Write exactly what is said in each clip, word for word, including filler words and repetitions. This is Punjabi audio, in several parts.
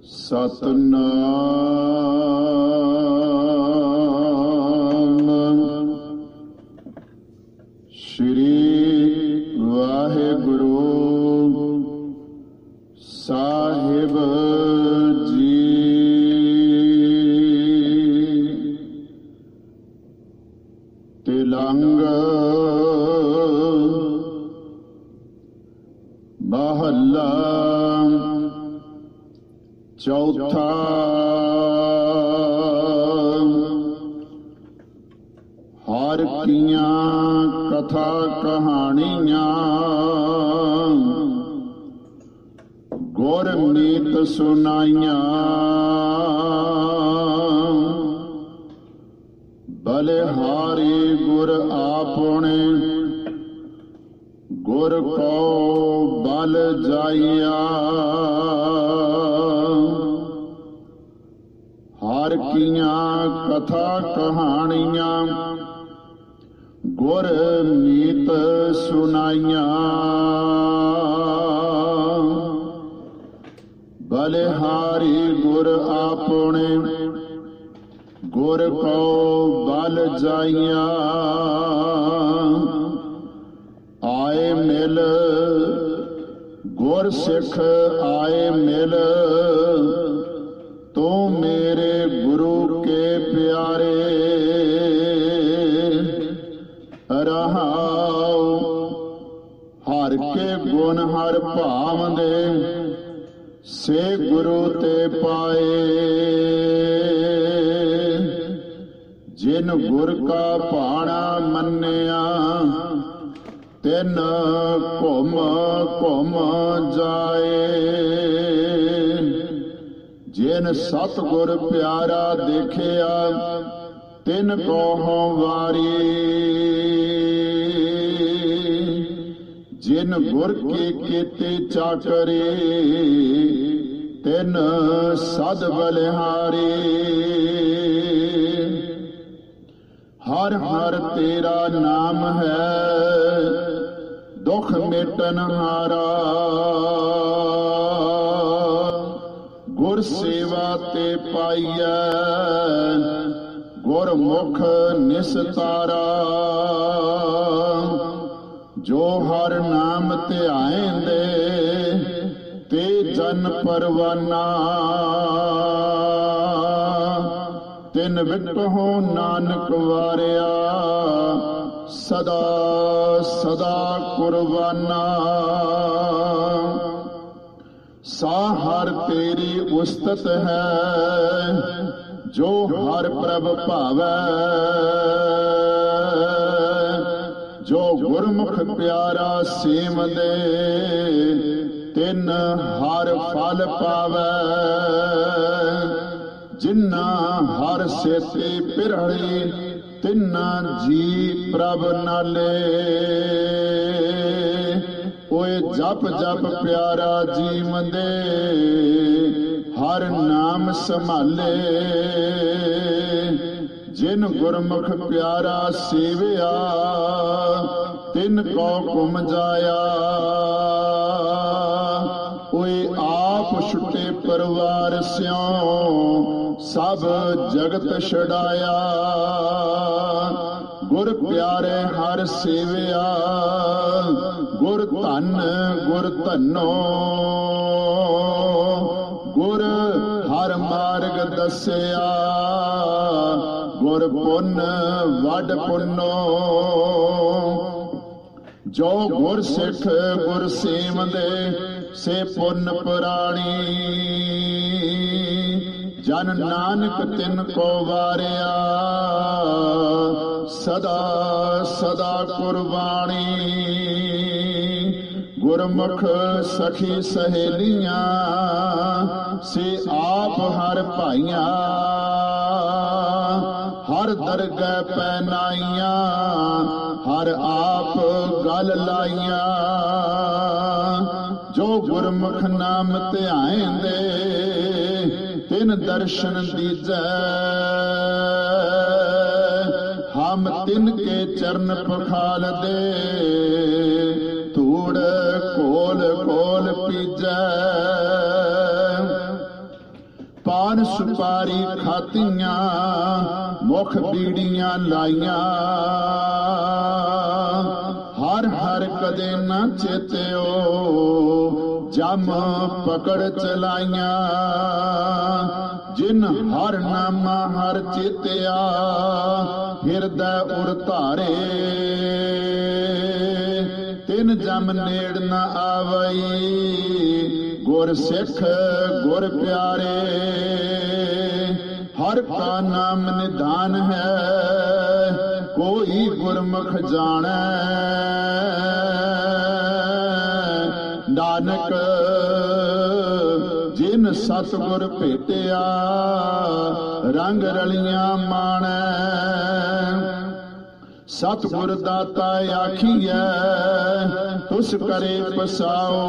ਸਤਨਾਮ ਸ਼੍ਰੀ ਵਾਹਿਗੁਰੂ ਸਾਹਿਬ ਜੀ। ਤਿਲੰਗ ਮਹੱਲਾ ਚੌਥਾ। ਹਰ ਕੀਆਂ ਕਥਾ ਕਹਾਣੀਆਂ ਗੁਰ ਮੀਤ ਸੁਨਾਈਆਂ। ਬਲਿਹਾਰੀ ਗੁਰ ਆਪਣੇ ਗੁਰ ਕੋ ਬਲ ਜਾਈਆ। ਹਰ ਕੀਆਂ ਕਥਾ ਕਹਾਣੀਆਂ ਗੁਰ ਮੀਤ ਸੁਨਾਈਆਂ। ਬਲਿਹਾਰੀ ਗੁਰ ਆਪਣੇ ਗੁਰ ਕੋ ਬਲ ਜਾਈਆ। ਆਏ ਮਿਲ ਗੁਰ ਸਿੱਖ ਆਏ ਮਿਲ ਤੂੰ ਮੇਰੇ ਗੁਰੂ ਕੇ ਪਿਆਰੇ। ਰਹਾਉ ਹਰ ਕੇ ਗੁਣ ਹਰ ਭਾਵੰਦੇ ਸੇ ਗੁਰੂ ਤੇ ਪਾਏ। ਜਿਨ ਗੁਰ ਕਾ ਭਾਣਾ ਮੰਨਿਆ ਤਿਨ ਘੁੰਮ ਘੁੰਮ ਜਾਏ। ਜਿਨ ਸਤਿਗੁਰ ਪਿਆਰਾ ਦੇਖਿਆ ਤਿਨ ਕੋ ਵਾਰੀ। ਜਿਨ ਗੁਰ ਕੀ ਕੀਤੀ ਚਾਕਰੀ ਤਿਨ ਸਦ ਬਲਿਹਾਰੀ। ਹਰ ਹਰ ਤੇਰਾ ਨਾਮ ਹੈ ਦੁਖ ਮਿਟਨ ਹਾਰਾ। ਗੁਰ ਸੇਵਾ ਤੇ ਪਾਈਐ ਗੁਰ ਮੁਖ ਨਿਸਤਾਰਾ। ਜੋ ਹਰ ਨਾਮ ਧਿਆਇਂਦੇ ਤੇ ਜਨ ਪਰਵਾਨਾ। ਤਿਨ ਵਿਟਹੁ ਨਾਨਕ ਵਾਰਿਆ ਸਦਾ ਸਦਾ ਕੁਰਬਾਨਾ। ਸਾ ਹਰ ਤੇਰੀ ਉਸਤਤ ਹੈ ਜੋ ਹਰ ਪ੍ਰਭ ਭਾਵੈ। ਜੋ ਗੁਰਮੁਖ ਪਿਆਰਾ ਸੇਵਦੇ ਤਿਨ ਹਰ ਫਲ ਪਾਵੈ। ਜਿਨਾ ਹਰ ਸੇਤੀ ਪਿਰਹੜੀ ਤਿਨਾ ਜੀ ਪ੍ਰਭ ਨਾਲੇ। ਓਏ ਜਪ ਜਪ ਪਿਆਰਾ ਜੀਵੰਦੇ ਹਰ ਨਾਮ ਸੰਭਾਲੇ। ਜਿਨ ਗੁਰਮੁਖ ਪਿਆਰਾ ਸੇਵਿਆ ਤਿਨ ਕੋ ਘੁਮ ਜਾਇਆ। ਓਏ ਆਪ ਛੁੱਟੇ ਪਰਿਵਾਰ ਸਿਉ ਸਭ ਜਗਤ ਛਡਾਇਆ। ਗੁਰ ਪਿਆਰੇ ਹਰ ਸੇਵਿਆ ਗੁਰ ਧਨ ਗੁਰ ਧਨੋ। ਗੁਰ ਹਰ ਮਾਰਗ ਦੱਸਿਆ ਗੁਰ ਪੁੰਨ ਵੱਡ ਪੁੰਨੋ। ਜੋ ਗੁਰ ਸਿੱਖ ਗੁਰ ਸੇਵੰਦੇ ਸੇ ਪੁੰਨ ਪੁਰਾਣੀ। ਜਨ ਨਾਨਕ ਤਿਨ ਕੋ ਵਾਰਿਆ ਸਦਾ ਸਦਾ ਕੁਰਬਾਨੀ। ਗੁਰਮੁਖ ਸਖੀ ਸਹੇਲੀਆਂ ਸੇ ਆਪ ਹਰ ਭਾਈਆਂ। ਹਰ ਦਰਗਹਿ ਪੈਨਾਈਆਂ ਹਰ ਆਪ ਗਲ ਲਾਈਆਂ। ਜੋ ਗੁਰਮੁਖ ਨਾਮ ਧਿਆਇਂਦੇ ਤਿਨ ਦਰਸ਼ਨ ਦੀਜੈ। ਹਮ ਤਿਨ ਕੇ ਚਰਨ ਪਖਾਲ ਦੇ ਧੂੜ ਕੋਲ ਕੋਲ ਪੀਜੈ। ਪਾਨ ਸੁਪਾਰੀ ਖਾਤੀਆਂ, ਮੁਖ ਬੀੜੀਆਂ ਲਾਈਆਂ। ਹਰ ਹਰ ਕਦੇ ਨਾ ਚੇਤਿਓ, ਜਮ ਪਕੜ ਚਲਾਈਆਂ। ਜਿਨ ਹਰ ਨਾਮਾ ਹਰ ਚੇਤਿਆ, ਹਿਰਦੈ ਉਰ ਧਾਰੇ। ਤਿਨ ਜਮ ਨੇੜ ਨ ਆਵਈ, ਗੁਰ ਸਿੱਖ ਗੁਰ ਪਿਆਰੇ। ਹਰ ਕਾ ਨਾਮ ਨਿਧਾਨ ਹੈ, ਕੋਈ ਗੁਰਮੁਖ ਜਾਣੈ। ਨਾਨਕ ਜਿਨ ਸਤਿਗੁਰ ਭੇਟਿਆ, ਰੰਗ ਰਲੀਆਂ ਮਾਣੈ। ਸਤਿਗੁਰ ਦਾਤਾ ਆਖੀਐ, ਤੁਸ ਕਰੇ ਪਸਾਓ।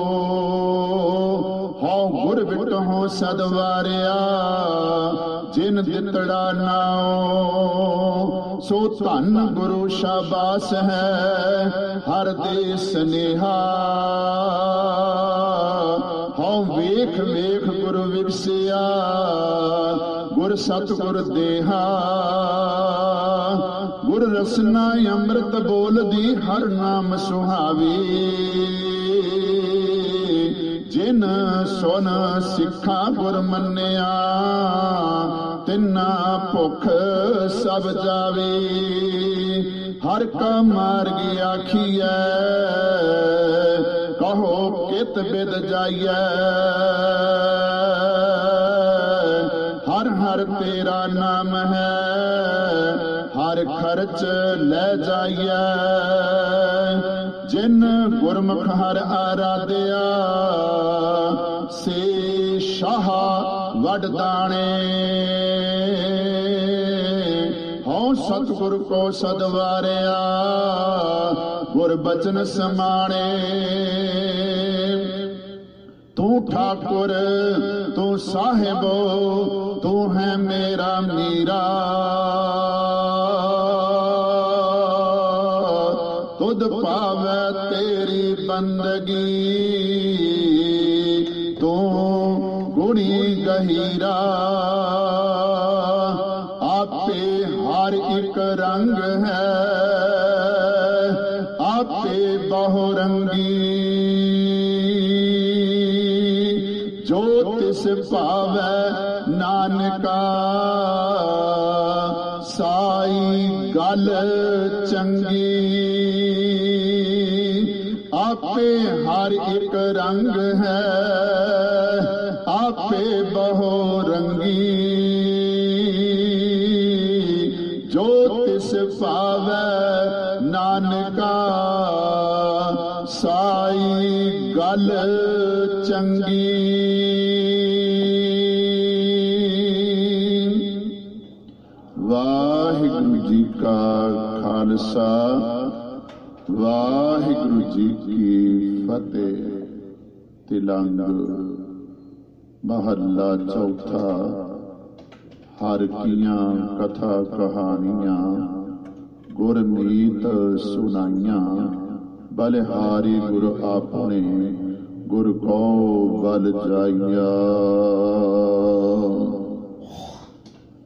ਹਉ ਗੁਰ ਵਿਟਹੁ ਸਦ ਵਾਰਿਆ, ਜਿਨ ਦਿੱਤੜਾ ਨਾਉ। ਸੋ ਧੰਨ ਗੁਰੂ ਸ਼ਾਬਾਸ ਹੈ, ਹਰ ਦੇ ਸਨੇਹਾ। ਹਉ ਵੇਖ ਵੇਖ ਗੁਰ ਵਿਗਸਿਆ, ਗੁਰ ਸਤਿਗੁਰ ਦੇਹਾ। ਗੁਰ ਰਸਨਾ ਅੰਮ੍ਰਿਤ ਬੋਲਦੀ, ਹਰ ਨਾਮ ਸੁਹਾਵੀ। ਜਿਨ ਸੁਨ ਸਿੱਖਾ ਗੁਰ ਮੰਨਿਆ, ਤਿੰਨਾ ਭੁਖ ਸਭ ਜਾਵੇ। ਹਰ ਕਾ ਮਾਰਗ ਆਖੀਐ, ਕਹੋ ਕਿਤ ਬਿਦ ਜਾਈਐ। ਹਰ ਹਰ ਤੇਰਾ ਨਾਮ ਹੈ, ਹਰ ਖਰਚ ਲੈ ਜਾਈਐ। ਜਿਨ ਗੁਰਮੁਖ ਹਰ ਆਰਾਧਿਆ, ਸੇ ਸ਼ਾਹ ਵੱਡ ਦਾਣੇ। ਹਉ ਸਤਿਗੁਰ ਕੋ ਸਦਵਾਰਿਆ, ਗੁਰ ਬਚਨ ਸਮਾਣੇ। ਤੂੰ ਠਾਕੁਰ ਤੂੰ ਸਾਹਿਬੋ, ਤੂੰ ਹੈ ਮੇਰਾ ਮੀਰਾ। ਤੁਧ ਪਾਵੈ ਤੇਰੀ ਬੰਦਗੀ, ਤੂੰ ਗੁਣੀ ਗਹੀਰਾ। ਆਪੇ ਹਰ ਇੱਕ ਰੰਗ ਹੈ, ਆਪੇ ਬਹੁ ਰੰਗੀ। ਜੋ ਤਿਸ ਭਾਵੈ ਨਾਨਕਾ, ਸਾਈ ਗੱਲ ਚੰਗੀ। ਆਪੇ ਹਰ ਇੱਕ ਰੰਗ ਹੈ, ਆਪੇ ਬਹੁ ਰੰਗੀ। ਜੋ ਤਿਸ ਭਾਵੈ ਨਾਨਕਾ, ਸਾਈ ਗੱਲ ਚੰਗੀ। ਵਾਹਿਗੁਰੂ ਜੀ ਕਾ ਖਾਲਸਾ, ਵਾਹਿਗੁਰੂ ਜੀ ਕੀ ਫਤਿਹ। ਤਿਲੰਗ ਮਹੱਲਾ ਚੌਥਾ। ਹਰ ਕੀਆਂ ਕਥਾ ਕਹਾਣੀਆਂ, ਗੁਰਮੀਤ ਸੁਣਾਈਆਂ। ਬਲਿਹਾਰੀ ਗੁਰ ਆਪਣੇ, ਗੁਰ ਕੋ ਬਲ ਜਾਈਆ।